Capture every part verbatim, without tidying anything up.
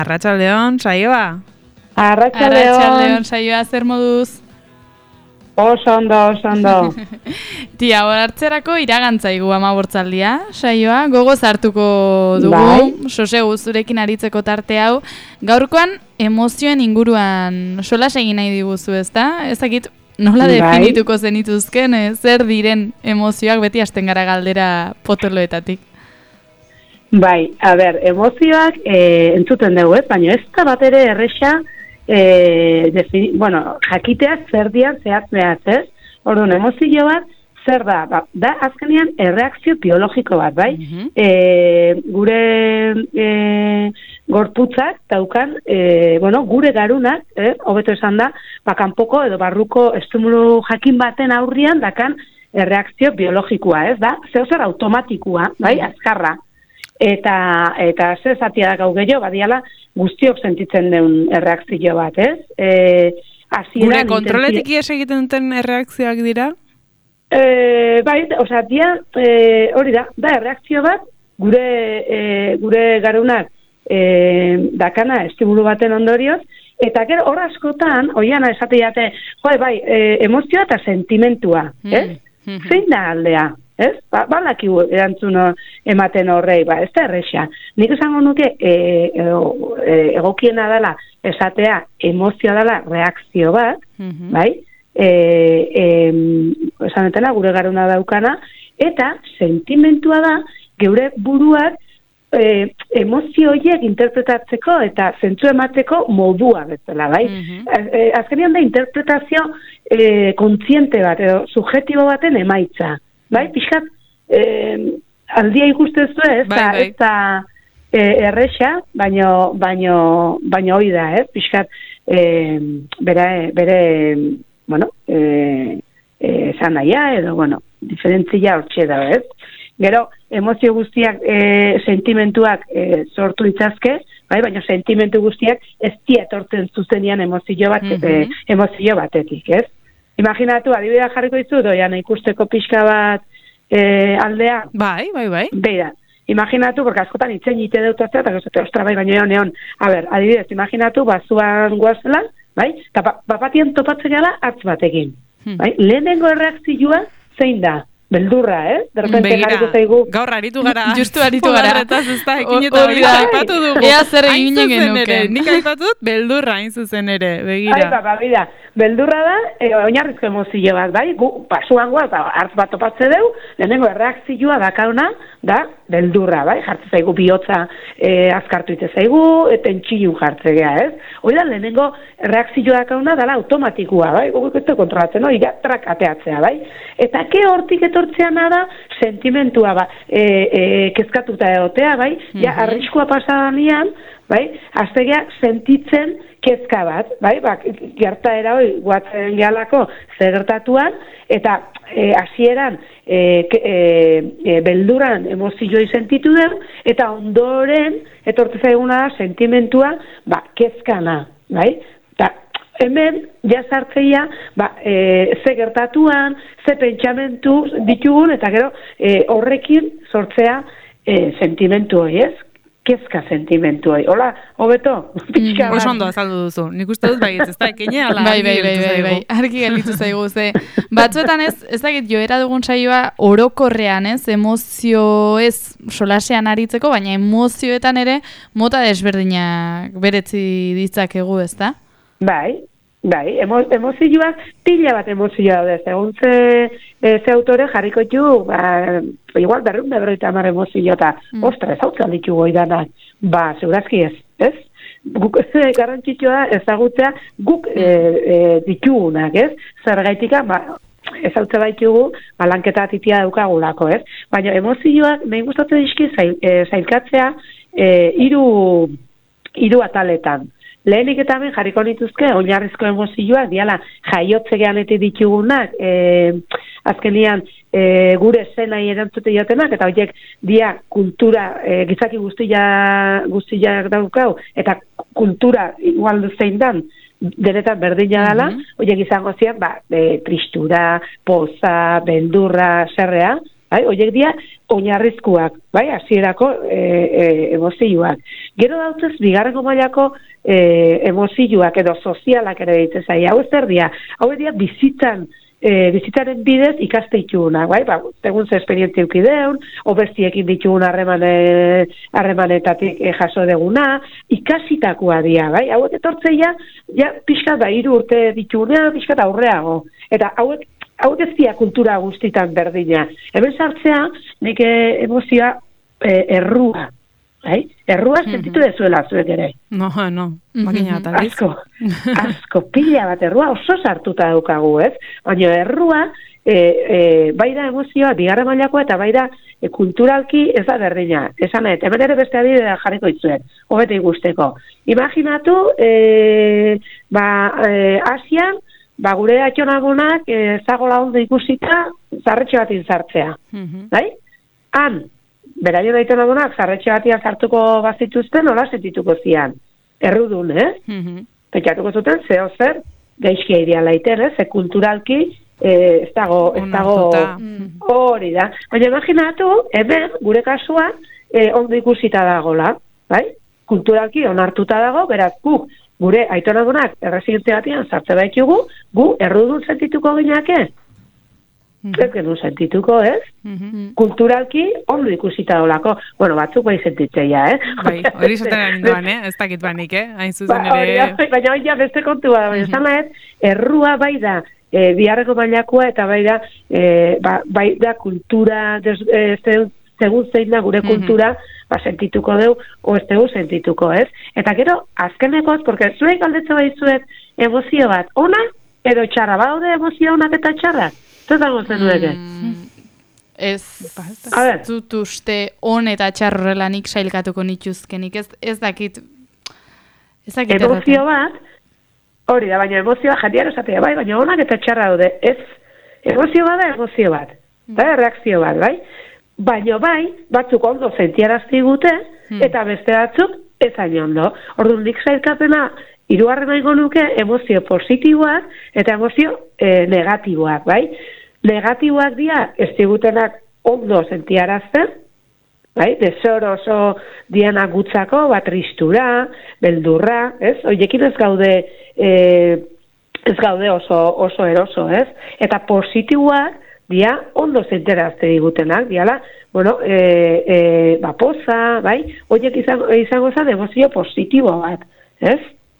Arratsaldeon, saioa. Arratsaldeon. Arratsaldeon, saioa zer moduz? Oso ondo, oso ondo. Tia, hartzerako iragantzaigu hamabortzaldia, saioa, gogoz hartuko dugu, Bai. sosegu zurekin aritzeko tarte hau. Gaurkoan emozioen inguruan solas egin nahi diguzu, ezta? Ezakit nola Bai. definituko zenituzken, eh, zer diren emozioak, beti hasten gara galdera potoloetatik. Bai, a ber, emozioak e, entzuten dugu, ez? Baina ez da bat ere erresa, e, defini, bueno, jakiteak zer dian zehaz behaz, ez? Orduan, emozio bat, zer da? Ba, da, azkenean, erreakzio biologiko bat, bai? Mhm. e, gure e, gorputzak daukan, e, bueno, gure garunak, eh? Hobeto esan da, ba, kanpoko edo barruko estimulu jakin baten aurrian dakan erreakzio biologikoa, ez da? Zeu zer automatikoa, bai? Azkarra. Eta, eta ze zatia da gau gehiago, badiala guztiok sentitzen den erreakzio bat, ez? E, Gure kontroletik ies egiten duten erreakzioak dira? E, bai, osea, dia, e, hori da, da erreakzio bat, gure, e, gure garunak e, dakana estimulu baten ondorioz, eta gero hor askotan, oiana esate jate, joa, bai, e, emozioa eta sentimentua, ez? Mm. Zein da aldea? Ez? Ba, balakigu erantzun ematen horrei, ba, ez da erresa. Nik esango nuke e, e, e, egokiena dela esatea emozioa dela reakzio bat, Mhm. bai? E, e, esan etena gure garuna daukana, eta sentimentua da geure buruak e, emozio horiek interpretatzeko eta zentzu emateko modua bezala, bai? Mhm. E, azkenean da interpretazio e, kontziente bat, edo subjetibo baten emaitza. Bai, pixkat, eh, aldia ikustezu ez, Bai, bai. ez da eh, erresa, baino, baino, baino hoi da, ez, pixkat, eh, bere, bere, bueno, eh, eh, esan daia, edo, bueno, diferentzia hortxe da, ez. Gero, emozio guztiak, eh, sentimentuak eh, sortu ditzazke, bai, baina sentimentu guztiak ez dia etortzen zuzenian emozio bat, Mhm. eh, emozio batetik, ez. Imaginatu, adibidea jarriko dizu, doian ikusteko pixka bat e, aldea. Bai, bai, bai. Beira, imaginatu, porque askotan itzen ite deutaztea, eta gozete, ostra, bai, baino egon, egon. A ber, adibidez, imaginatu, bazuan guazela, bai, eta bapatien topatzen gala hartz batekin. Hmm. Bai, lehenengo erreakzioa zein da? Beldurra, eh? Derrepente Begira, jarriko zaigu. gaur aritu gara. Justu aritu gara. Polarretaz ez da, ekin eta Hori hori da. aipatu dugu. Ea zer Hain eginen zuzen genuke. ere, nik aipatut beldurra hain zuzen ere, begira. Ai, ba, ba, bida, beldurra da, e, oinarrizko emozio bat, bai? Gu, pasuan guaz, ba, hartz bat topatze deu, lehenengo erreakzioa dakauna, da, beldurra, bai? Jartze zaigu bihotza e, azkartu ite zaigu, eta entxilun jartze gea, ez? Hoi da, lehenengo erreakzioa dakauna dala automatikoa, bai? Guguk ez kontrolatzen, no? Iga, trak ateatzea, bai? Eta ke hortik etortzeana da, sentimentua, ba, e, e, kezkatuta egotea, bai? Ja, arriskua pasadanean, bai? Aztegea sentitzen kezka bat, bai? Ba, gertaera hori guatzen gehalako zer gertatuan, eta e, hasieran e, e, e, belduran emozioi sentitu den, eta ondoren etortze zaiguna da sentimentua, ba, kezkana, bai? Eta hemen jazartzeia, ba, e, ze gertatuan, ze pentsamentu ditugun, eta gero e, horrekin sortzea e, sentimentu hori, ez? Kezka sentimentu hori. Hola, hobeto? Pixka bat. Oso ondo azaldu duzu. Nik uste dut bai, ez da ekine, ala Bai, argi bai, bai, gelditu bai, bai, zaigu. argi gelditu zaigu, ze batzuetan ez, ez dakit joera dugun saioa orokorrean, ez, emozio ez solasean aritzeko, baina emozioetan ere mota desberdinak beretzi ditzakegu, ez da? Bai, bai, emo, emozioak, pila bat emozioa daude, segun ze, e, ze autore jarriko ju, ba, igual berreun da berroita hamar emozio, eta, Mm. ostra, ez hau ditu goidanak, ba, segurazki ez, ez? Guk garrantzitsua da ezagutzea guk e, e, ditugunak, ez? Zergaitika, ba, ez hau baitugu, ba, lanketa titia daukagulako, ez? Baina emozioak, mehin gustatzen dizki, zail, e, zailkatzea, e, hiru, hiru ataletan. Lehenik eta hemen jarriko nituzke, oinarrizko emozioak, diala jaiotze geanetik ditugunak, e, azkenian e, gure zenai erantzute jotenak, eta horiek dia kultura, e, gizaki guztia, guztiak daukau, eta kultura igual zein dan, denetan berdina dela, Mhm. horiek izango zian, ba, e, tristura, poza, beldurra, zerrea, bai? Horiek dira oinarrizkoak, bai? Hasierako e, e, emozioak. Gero dautez, bigarrengo mailako e, emozioak edo sozialak ere ditzen zai. Hau ez erdia, hau dira bizitzan, E, bizitaren bidez ikaste ditugunak, bai? Ba, segun ze esperientzia eduki deun, obestiekin ditugun harremane, harremanetatik e, jaso deguna, ikasitakoa dira, bai? Hauek etortzeia, ja, pixka da, hiru urte ditugunea, pixka da aurreago. Eta hauek, hauek ez dira kultura guztitan berdina. Hemen sartzea, nik emozioa e, errua, bai? Errua sentitu dezuela zuek ere. No, no, makina bat aldiz. Asko, asko, pila bat errua oso sartuta daukagu, ez? Baina errua, e, e, bai da emozioa, bigarren mailakoa eta bai da e, kulturalki ez da berdina. Esan nahi, hemen ere beste adibidea jarriko itzuet, hobete ikusteko. Imaginatu, e, ba, e, Asian, ba, gure atxonagunak e, zagola ondo ikusita zarretxe bat inzartzea. Mm-hmm. Bai? Han, beraio daiten adunak, zarretxe batia zartuko bazituzten, nola sentituko zian. Errudun, eh? Mm-hmm. Pentsatuko zuten, zeo zer, gaizkia iria laiten, eh? Ze kulturalki, eh, ez dago, ez dago, hori da. Baina imaginatu, hemen, gure kasuan, eh, ondo ikusita dagola, bai? Kulturalki onartuta dago, beraz, gu, gure aitonadunak, errezientzia batian, zartze baitugu, gu, errudun sentituko gineake? Mm-hmm. Ez genuen sentituko, ez? Mm-hmm. Kulturalki, ondo ikusita dolako. Bueno, batzuk bai sentitzeia, eh? Bai, hori zaten arinduan, eh? Ez dakit banik, eh? Hain zuzen ba, ere... Ori, baina hori ja beste kontua, baina mm-hmm. Zanaet, errua bai da, e, biharreko mailakoa eta bai da, e, ba, bai da kultura, des, e, segun zein da gure kultura, mm-hmm. ba, sentituko deu, o ez dugu sentituko, ez? Eta gero, azkenekoz, porque zuek aldetze bai zuet emozio bat, ona edo txarra, baude emozio onak eta txarra? Zetan gozen dueke? Mm, ez dut uste on eta txarrelanik sailkatuko nituzkenik, ez, ez dakit... Ez dakit emozio bat, hori da, baina emozioa jatiar esatea, bai, baina onak eta txarra daude, ez, emozio bat da emozio bat, mm. da, reakzio bat, bai? Baina bai, batzuk ondo sentiarazti gute, mm. eta beste batzuk ez hain ondo. Orduan nik sailkapena, hirugarren nahi nuke emozio positiboak eta emozio e, negatiboak, bai? Negatiboak dira, ez digutenak ondo sentiarazten, bai? Desor oso dianak gutzako, bat tristura, beldurra, ez? Oiekin ez gaude, e, ez gaude oso, oso eroso, ez? Eta positiboak dia ondo sentiarazte digutenak, diala, bueno, e, e, ba, poza, bai? Oiek izango, izango zan emozio positibo bat, ez?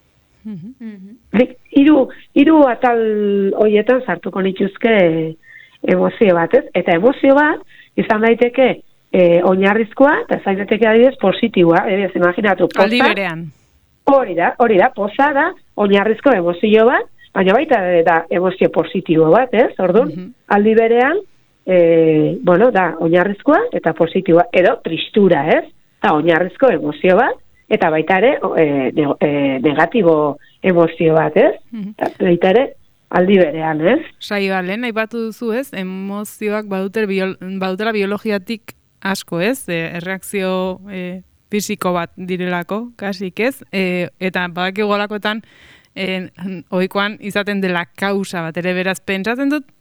Mm-hmm. Hiru, hiru atal hoietan sartuko nituzke emozio bat, ez? Eta emozio bat izan daiteke e, oinarrizkoa eta izan daiteke adibidez positiboa, ez imaginatu poza. Aldi berean. Hori da, hori da, poza da oinarrizko emozio bat, baina baita da emozio positibo bat, ez? Orduan, mm-hmm. aldi berean, e, bueno, da oinarrizkoa eta positiboa, edo tristura, ez? Da oinarrizko emozio bat, eta baita ere e, ne, e, negatibo emozio bat, ez? Mm-hmm. Baita ere aldi berean, ez? Saioa, lehen aipatu duzu, ez? Emozioak badutela biol, badutela biologiatik asko, ez? E, erreakzio e, fisiko bat direlako, kasik, ez? E, eta badaki golakoetan e, ohikoan izaten dela kausa bat, ere beraz pentsatzen dut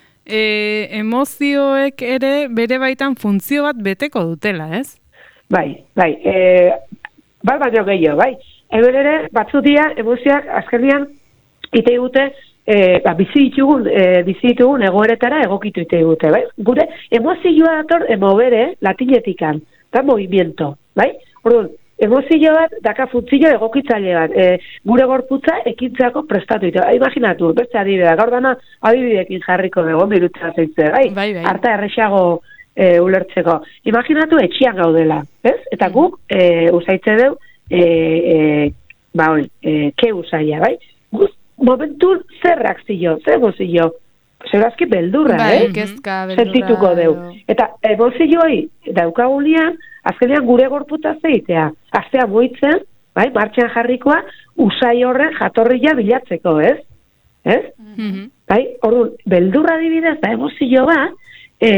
e, emozioek ere bere baitan funtzio bat beteko dutela, ez? Bai, bai, e, bat baino gehiago, bai. Hemen ere, batzu dira, emozioak azkenean ite dute, e, ba, bizi ditugun, e, bizi ditugun egoeretara egokitu ite dute, bai? Gure emozioa dator emovere latinetikan, da movimiento, bai? Orduan, emozio bat daka funtzio egokitzaile bat, e, gure gorputza ekintzako prestatu ite. Imaginatu, beste adibidea, gaur dana adibidekin jarriko dugu, mirutza zeitze, bai? Bai, bai. Arta errexago e, ulertzeko. Imaginatu etxian gaudela, ez? Eta guk, e, usaitze deu, e, e, ba hori, e, ke usaia, bai? Guz, momentu zer reakzio, zer emozio, zerazki beldurra, bai, eh? Kezka, beldurra. Sentituko deu. Eta emozioi daukagunean, azkenean gure gorputza zeitea. Aztea moitzen, bai, martxan jarrikoa, usai horren jatorria bilatzeko, ez? Ez? Mm-hmm. Bai, orduan, beldurra dibidez da emozio bat, e,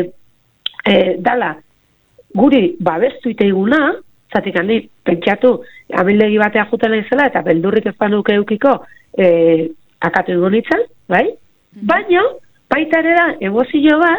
e, dala, guri babestu iteiguna, zatik handi, pentsatu, amildegi batea juten izela, eta beldurrik ez panuke eukiko, e, akatu dugu nintzen, bai? Mm-hmm. Baina, baita ere da, emozio bat,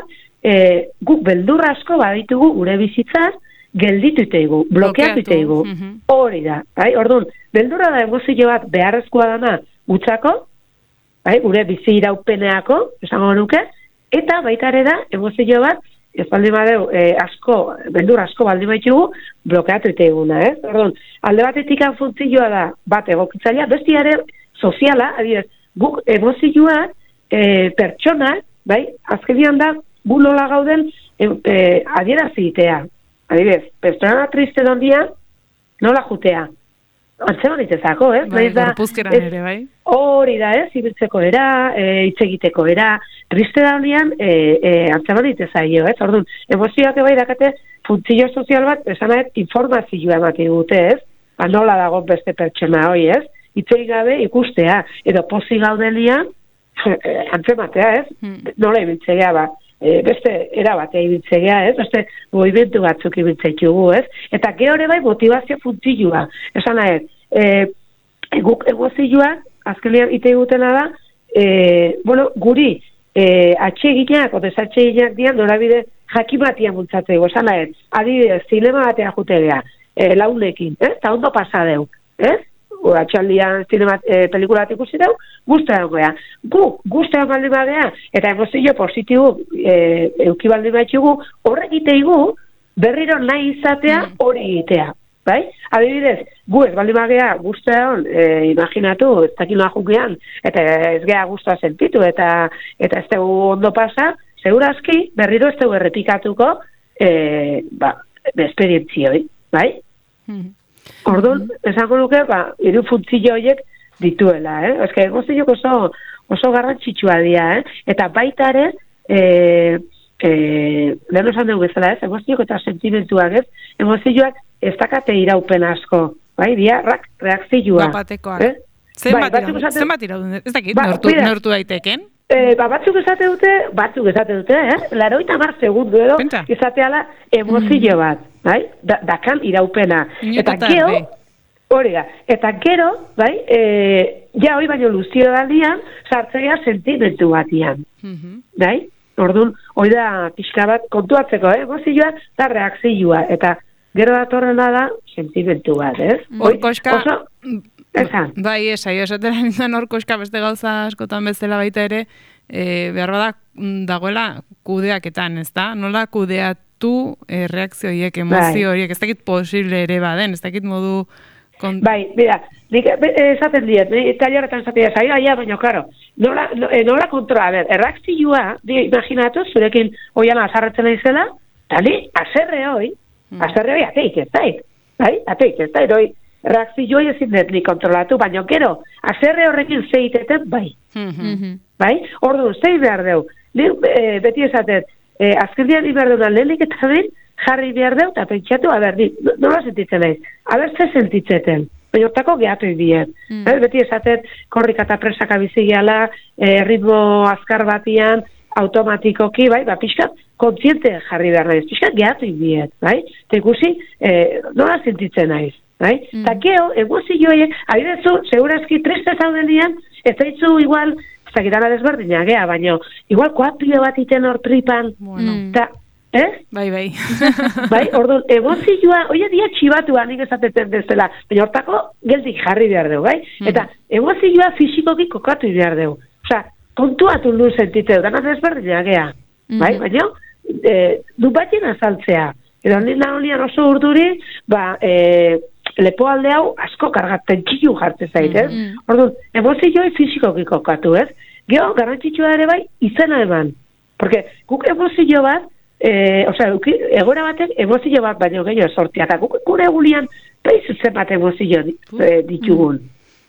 e, guk beldur asko baditugu gure bizitzaz, gelditu iteigu, blokeatu iteigu. Hori da, bai? Orduan, beldurra da emozio bat beharrezkoa dana utzako, bai? Gure bizi iraupeneako, esango nuke, eta baita ere da emozio bat, ez baldin badeu, e, asko, beldur asko baldin baitugu, blokeatu iteiguna, ez? Orduan, alde batetik funtzioa da, bat egokitzailea, bestiare soziala, adibidez, guk emozioa, e, pertsona, bai? Azkenian da, gu nola gauden, e, e, adierazitea. Adibidez, pertsona triste dondia, nola jutea. Antzeman itezako, ez? Bai, gorpuzkeran ere, bai. Hori da, ez? Ibiltzeko era, e, itzegiteko era, triste dondian, e, e, antzeman itezaio, ez? Orduan, emozioak bai dakate, funtzio sozial bat, esan ahet, informazioa emati dute, ez? Ba, nola dago beste pertsona hoi, ez? Itzegi gabe ikustea, edo pozik gaudelian, antzematea, ez? Hmm. Nola ibiltzea, ba. E, beste erabatea ibiltzea, ez? Beste movimentu batzuk ibiltzeitugu, ez? Eta gehore bai motivazio funtzioa. Esan nahi, e, guk emozioa, azkenean ite egutena da, e, bueno, guri e, atxeginak, o desatxeginak dian, norabide jakimatian bultzatzeko. Esan nahi, adibidez, zinema batea jutegea, e, launekin, ez? Eta ondo pasadeu, ez? Atxaldian zinema, e, pelikula bat ikusi deu, guztean goea. Gu, guztean baldin badea, eta emozio positibo e, euki baldin baditugu, horrek iteigu, berriro nahi izatea hori egitea. Bai? Adibidez, gu ez baldin badea guztean, e, imaginatu, ez dakit noa jukean, eta ez gea guztua sentitu, eta eta ez dugu ondo pasa, segurazki, berriro ez dugu errepikatuko, e, ba, esperientzioi, bai? Mm. Orduan, esango nuke, ba, hiru funtzio horiek dituela, eh? Eske, emozioak oso, oso garrantzitsua dira, eh? Eta baita ere, e, e, lehen osan dugu bezala, ez? Emozioak eta sentimentuak, ez? Emozioak ez dakate iraupen asko, bai? Dia, rak, reakzioa. Bapatekoak. Eh? Zenbat bai, irauden, zenbat irauden, ez dakit, ba, nortu, nortu daiteken? E, ba, batzuk esate dute, batzuk esate dute, eh? Laroita mar segundu edo, izateala emozio mm. bat, bai? Da, dakan iraupena. Eta gero, hori da, eta gero, bai, e, ja hori baino luzio daldian, sartzea sentimentu batian, mm-hmm. bai? Orduan, hori da pixka bat kontuatzeko, eh? Emozioa da reakzioa, eta gero datorrena da sentimentu bat, ez? Hori, koska... Oso, Esan. Bai, esa, jo esatera nintzen horko eska beste gauza askotan bezala baita ere, e, behar badak dagoela kudeaketan, ez da? Nola kudeatu e, reakzio horiek, emozio horiek, ez dakit posible ere baden, ez dakit modu... Kont... Bai, bera, esaten diet, tailerretan esaten diet, zaila, ja, baina, karo, nola, nola kontrola, a ber, erreakzioa, imaginatu, zurekin oian azarretzen izela, tali, azerre hoi, hmm. azerre hoi ateik ez dait, bai, ateik ez dait, hoi, reakzioi ezin dut ni kontrolatu, baina gero, azerre horrekin zeiteten, bai. Mm-hmm. Bai? Ordu, zei behar deu. Ni, e, beti esaten, e, azken dian behar deuna lehenik eta bin, jarri behar deu, eta pentsatu, a ber, ni, nola sentitzen nahiz? A ber, ze sentitzeten? Baina hortako gehatu indien. Mm. Eh, beti esaten, korrika eta presaka bizigiala, e, ritmo azkar batian, automatikoki, bai, ba, pixkat, kontziente jarri behar nahiz. Pixkat gehatu indien, bai? Eta ikusi, e, nola sentitzen nahiz? Bai? Mm. Ta geo, emozioiek, abidezu, segurazki triste zaudenian, ez daitzu igual, zakitana desberdina, gea, baina igual koapio bat iten hor tripan, bueno. Ta, eh? Bai, bai. Bai, orduan, emozioa, oie dia txibatua nik esatetzen bezala, baina hortako geldik jarri behar dugu, bai? Mm. Eta emozioa fizikoki kokatu behar dugu. Osa, kontuatu nu sentitzeu, dana desberdina, gea. Mm. Bai, baina, e, du batien azaltzea. Edo nina honian oso urduri, ba, e, lepo alde hau asko kargatzen txilu jartzen zait, ez? Mm-hmm. Orduan, emozioi fizikoki kokatu, ez? Gero, garrantzitsua ere bai, izena eman. Porque guk emozio bat, e, osea, egora batek emozio bat baino gehiago sortia, eta guk gure egulian peiz zenbat emozio e, ditugun.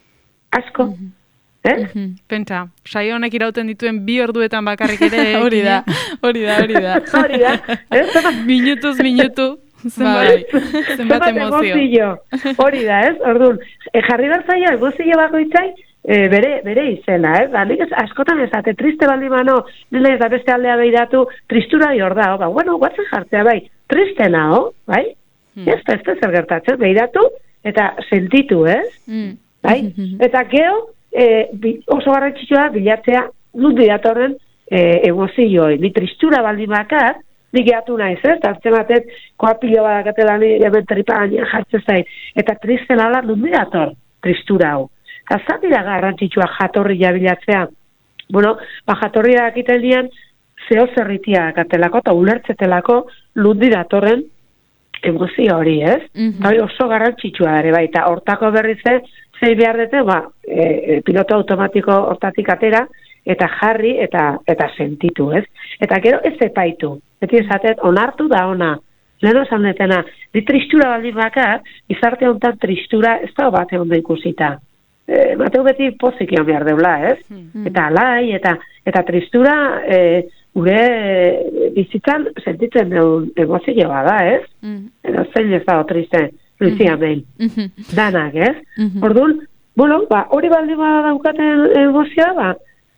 Asko. Mm-hmm. Eh? Mm-hmm. Pentsa, saio honek irauten dituen bi orduetan bakarrik ere. Hori da, hori da, hori da. Hori da. Minutuz, minutu. Zenbat, zenbat emozio. Hori da, ez? Orduan, e, jarri bertzaio, emozio bakoitzai, e, bere, bere izena, ez? Ba, nik ez, askotan ezate, triste baldi mano, nile ez da beste aldea behiratu, tristura hor da, ba, bueno, guatzen jartzea, bai, triste nao, bai? Hmm. Ez, ez, ez zer gertatzen, behiratu, eta sentitu, ez? Hmm. Bai? Eta geo, e, bi, oso garrantzitsua bilatzea, nundi datorren e, emozioi, ni tristura baldin bakar, nik gehiatu naiz, ez? Azten batet, koapilo badakatela ni hemen tripagainean jartzen zait. Eta tristen ala nundi dator, tristura hau. Eta zatira garrantzitsua jatorri jabilatzea. Bueno, ba, jatorri dakiten dian, zeo zerritia dakatelako, eta ulertzetelako nundi datorren emozio hori, ez? Mm-hmm. Hori oso garrantzitsua ere, bai, eta hortako berriz ez, zei behar dute, ba, e, piloto automatiko hortatik atera, eta jarri, eta eta sentitu, ez? Eta gero ez epaitu. Beti esatet, onartu da ona. Lehen esan detena, di tristura baldin bakar, izarte honetan tristura ez da bate ondo ikusita. E, Mateu beti pozik egon behar deula, ez? Mm-hmm. Eta alai, eta, eta tristura e, gure e, bizitzan sentitzen duen emozio bada, ez? Mm-hmm. Edo zein ez dago triste, Lucia Mail. Mm-hmm. Danak, ez? Mm-hmm. Orduan, bueno, ba, hori baldin bada daukaten emozioa, ba,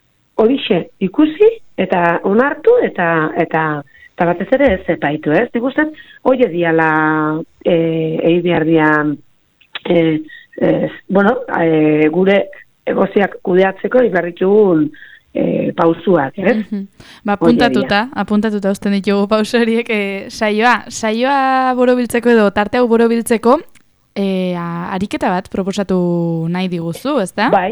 horixe ikusi, eta onartu, eta eta eta batez ere ez epaitu, ez? Nik uste, hori diala e, egin behar dian, e, e, bueno, e, gure emozioak kudeatzeko ibarritugun e, pausuak, ez? Mm-hmm. Ba, apuntatuta, apuntatuta usten ditugu pausu horiek, e, saioa, saioa borobiltzeko edo tarte hau borobiltzeko, e, ariketa bat proposatu nahi diguzu, ezta? Bai.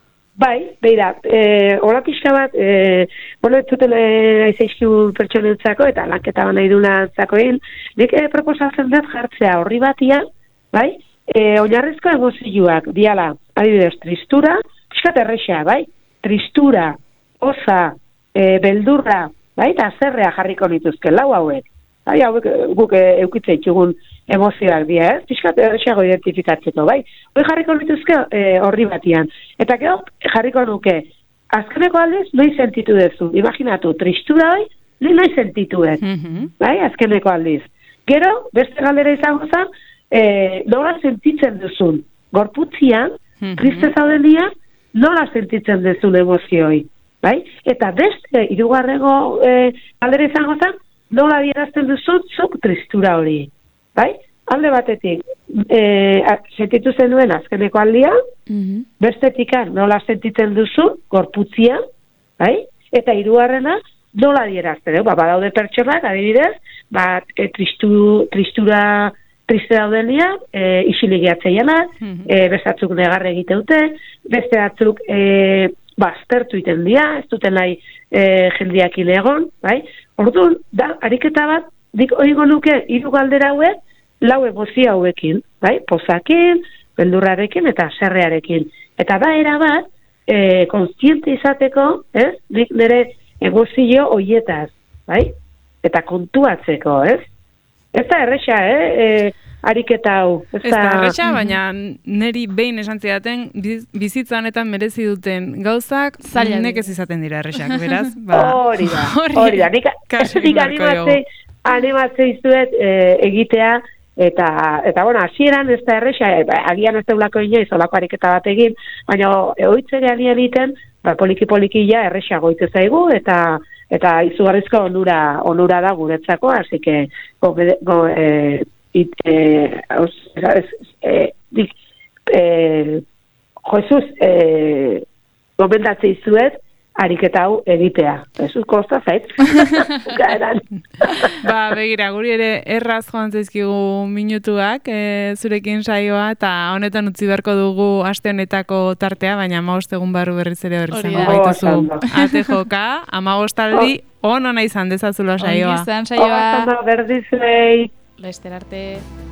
Bai, beira, e, hola pixka bat, e, bueno, ez zuten aizaizkiu pertsonentzako eta lanketa nahi dunatzakoen, nik e, proposatzen dut jartzea horri batia, bai, e, oinarrizko emozioak, diala, adibidez, tristura, pixka terrexea, bai, tristura, osa, e, beldurra, bai, eta zerrea jarriko nituzke, lau hauek, bai, hauek guk e, eukitza itxugun emozioak dira, ez? Piskat errexago identifikatzeko, bai? Hoi jarriko nituzke e, horri batian. Eta gero jarriko nuke, azkeneko aldez, noi sentitu dezu. Imaginatu, tristura hoi, noi noi sentitu ez. Mm-hmm. Bai, azkeneko aldiz. Gero, beste galdera izango zen, e, nola sentitzen duzun. Gorputzian, mm-hmm. triste zauden dia, nola sentitzen duzun emozioi. Bai? Eta beste, hirugarrengo e, galdera izango zen, nola adierazten duzun, zuk tristura hori. Bai? Alde batetik, e, sentitu zen duen azkeneko aldia, mm-hmm. bestetikan nola sentitzen duzu, gorputzia, bai? Eta hirugarrena nola adierazten, ba, badaude pertsonak, adibidez, bat e, tristu, tristura triste daudenia, e, isilik gehatzeianak, mm-hmm. e, bestatzuk negarre egiteute, beste batzuk e, baztertu iten dira, ez duten nahi e, jendiakin egon, bai? Orduan, da, ariketa bat, dik oigo nuke hiru galdera hauek, lau emozio hauekin, bai? Pozakin, beldurrarekin eta serrearekin. Eta da era bat, e, kontziente izateko, ez? Nik nire emozio hoietaz, bai? Eta kontuatzeko, ez? Ez da erresa, eh? E, ariketa hau. Ez da erresa, baina niri behin esan zidaten bizitza honetan merezi duten gauzak, nek ez izaten dira erresak, beraz? Hori da, hori da. Nik animatzei, animatzei zuet e, egitea, eta, eta bueno, hasieran ez da erresa, e, agian ez deulako inoiz, olako ariketa bat egin, baina egoitzere alien egiten, ba, poliki-poliki ja erresa goitu zaigu, eta eta izugarrizko onura, onura da guretzako, hasi que go, go, e, it, e, os, es, e, dik, e, Jesus, e, gomendatzei zuet, ariketa hau egitea. Jesus kosta zait. Ba, begira, guri ere erraz joan zaizkigu minutuak, e, zurekin saioa, eta honetan utzi beharko dugu aste honetako tartea, baina hamabost egun barru berriz ere berrizango gaituzu. Ate joka, hamabost aldi, on ona izan dezazula saioa. On izan saioa. Berdizlei. Laster arte.